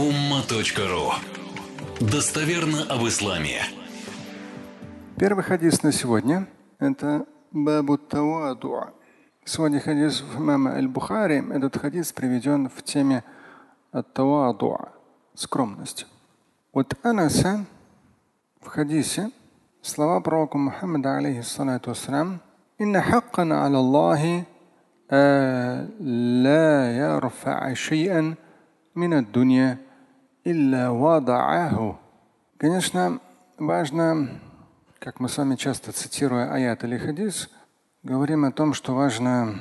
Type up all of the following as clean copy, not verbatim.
umma.ru. Достоверно об исламе. Первый хадис на сегодня – это бабу тавадуа. Сегодня хадис имама Аль-Бухари. Этот хадис приведен в теме ат-тавадуа – скромность. От Анаса в хадисе слова пророка Мухаммада алейхиссалату вассалям: «Инна хаккан аля Аллахи ла ярфа шай'ан мин ад-дунья илля вада'аху». Конечно, важно, как мы с вами часто, цитируя аят или хадис, говорим о том, что важно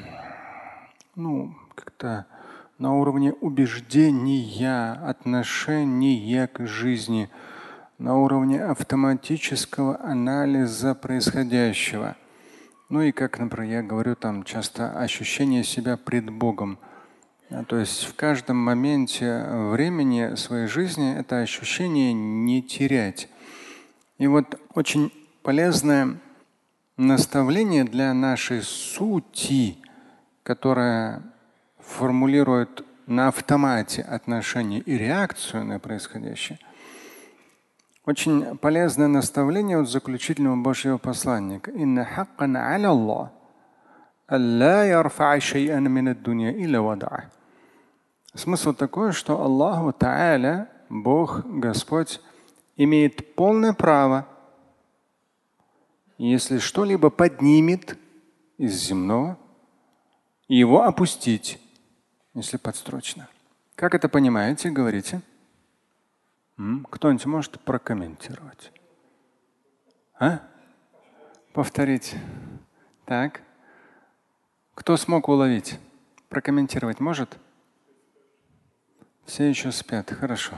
как-то на уровне убеждения, отношения к жизни, на уровне автоматического анализа происходящего. Ну и как, например, я говорю там часто, ощущение себя пред Богом. То есть в каждом моменте времени своей жизни это ощущение не терять. И вот очень полезное наставление для нашей сути, которое формулирует на автомате отношение и реакцию на происходящее. Очень полезное наставление от заключительного Божьего посланника. «Инна хаккан аля Аллах, алла ярфа шай'ан мин ад-дунья илля вада'ах». Смысл такой, что Аллаху Та'аля, Бог, Господь, имеет полное право, если что-либо поднимет из земного, его опустить, если подстрочно. Как это понимаете? Говорите. Кто-нибудь может прокомментировать? Повторить. Так. Кто смог уловить? Прокомментировать может? Все еще спят. Хорошо.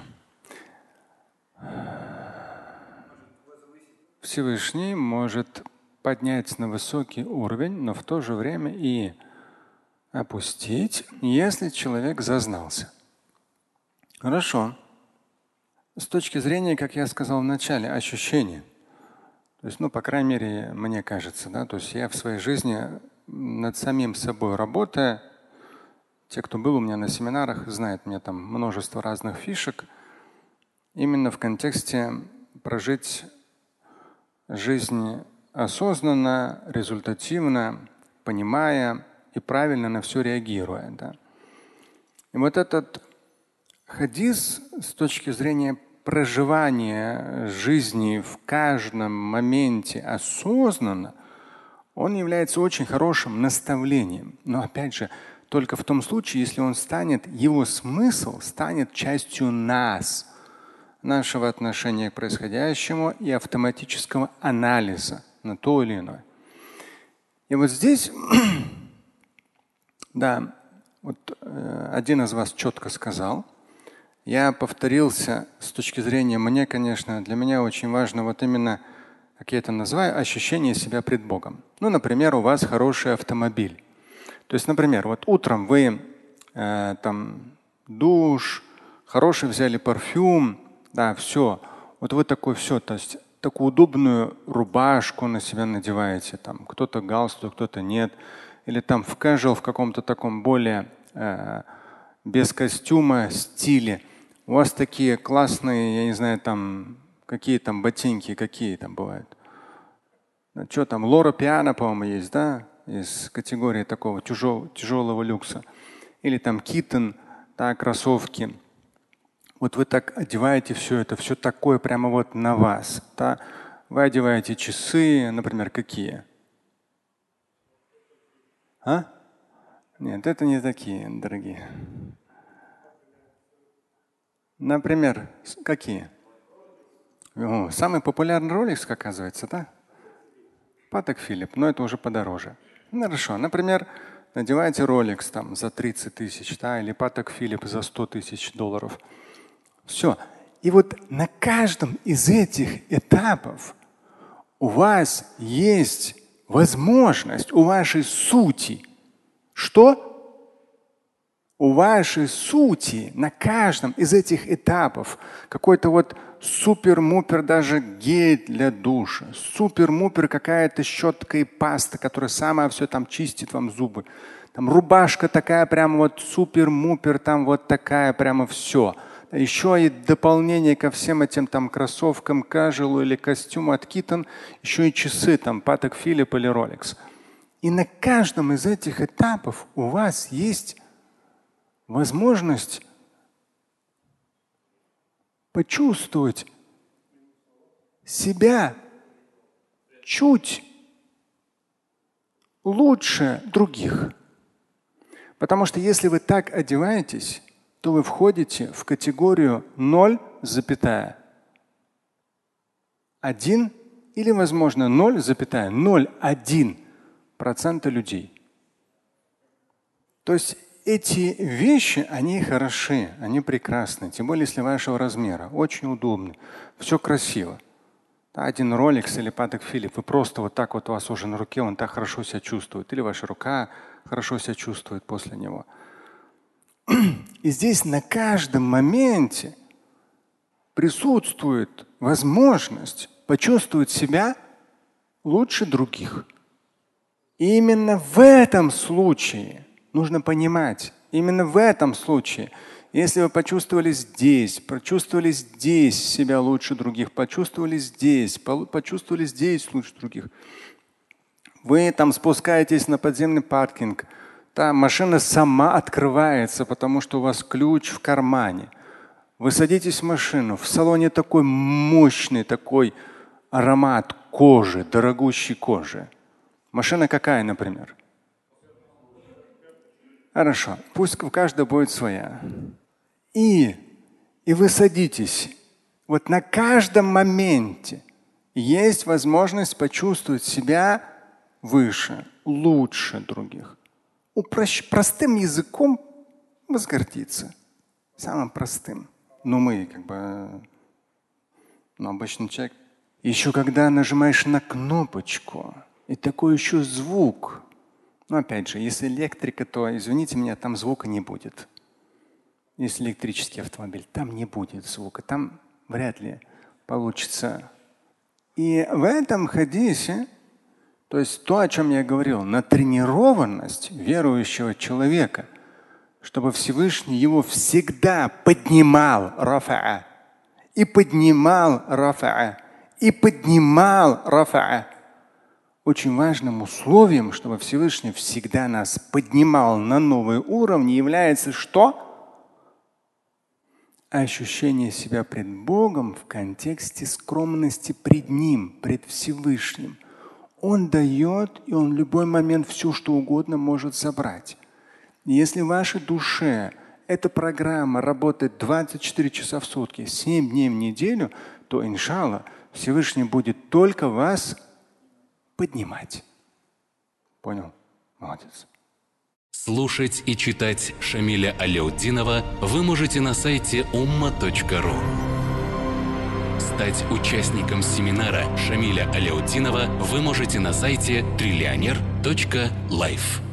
Всевышний может поднять на высокий уровень, но в то же время и опустить, если человек зазнался. Хорошо. С точки зрения, как я сказал в начале, ощущения. То есть, по крайней мере, мне кажется, то есть я в своей жизни над самим собой работая, те, кто был у меня на семинарах, знают, у меня там множество разных фишек, именно в контексте прожить жизнь осознанно, результативно, понимая и правильно на все реагируя. Да. И вот этот хадис с точки зрения проживания жизни в каждом моменте осознанно, он является очень хорошим наставлением. Но опять же, только в том случае, если он его смысл станет частью нас, нашего отношения к происходящему и автоматического анализа на то или иное. И вот здесь, один из вас четко сказал, я повторился с точки зрения для меня очень важно именно, как я это называю, ощущение себя пред Богом. Например, у вас хороший автомобиль. То есть, например, утром вы душ, хороший взяли парфюм, все. Вы такой все, то есть такую удобную рубашку на себя надеваете, кто-то галстук, кто-то нет, или в casual, в каком-то таком более без костюма стиле. У вас такие классные, я не знаю, какие ботинки, какие бывают. Лора Пиано, по-моему, есть, да? Из категории такого тяжелого люкса. Или Китон, кроссовки. Вы так одеваете все это, все такое прямо на вас. Да? Вы одеваете часы, например, какие? Нет, это не такие, дорогие. Например, какие? Самый популярный Rolex, оказывается, да? Патек Филипп, но это уже подороже. Хорошо. Например, надеваете Rolex за 30 тысяч, или Патек Филипп за 100 тысяч долларов. Все. И на каждом из этих этапов у вас есть возможность у вашей сути. Что? У вашей сути на каждом из этих этапов какой-то супер-мупер даже гель для душа, супер-мупер какая-то щетка и паста, которая сама все чистит вам зубы. Рубашка такая прямо супер-мупер, такая прямо все. еще и дополнение ко всем этим там кроссовкам, кажелу или костюму от Китон, еще и часы, там Patek Philippe или Rolex. И на каждом из этих этапов у вас есть возможность почувствовать себя чуть лучше других. Потому что если вы так одеваетесь, то вы входите в категорию 0,1 или, возможно, 0,01% людей. То есть эти вещи, они хороши, они прекрасны, тем более если вашего размера, очень удобны, все красиво. Один Rolex или Patek Philippe, вы просто вот так вот у вас уже на руке, он так хорошо себя чувствует, или ваша рука хорошо себя чувствует после него. И здесь на каждом моменте присутствует возможность почувствовать себя лучше других. И именно в этом случае нужно понимать, именно в этом случае, если вы почувствовали здесь себя лучше других, почувствовали здесь лучше других, вы там спускаетесь на подземный паркинг, та машина сама открывается, потому что у вас ключ в кармане. Вы садитесь в машину, в салоне такой мощный такой аромат кожи, дорогущей кожи. Машина какая, например? Хорошо, пусть у каждого будет своя. И вы садитесь. Вот на каждом моменте есть возможность почувствовать себя выше, лучше других. Простым языком возгордиться. Самым простым. Но мы обычный человек. Еще когда нажимаешь на кнопочку, и такой еще звук. Но опять же, если электрика, то, извините меня, там звука не будет. Если электрический автомобиль, там не будет звука, там вряд ли получится. И в этом хадисе, то есть то, о чем я говорил, натренированность верующего человека, чтобы Всевышний его всегда поднимал рафа'a, и поднимал рафа'a, и поднимал рафа'a. Очень важным условием, чтобы Всевышний всегда нас поднимал на новые уровни, является что? Ощущение себя пред Богом в контексте скромности пред Ним, пред Всевышним. Он дает, и Он в любой момент все, что угодно может забрать. И если в вашей душе эта программа работает 24 часа в сутки, 7 дней в неделю, то, иншаллах, Всевышний будет только вас поднимать. Понял? Молодец. Слушать и читать Шамиля Аляутдинова вы можете на сайте umma.ru. Стать участником семинара Шамиля Аляутдинова вы можете на сайте trillioner.life.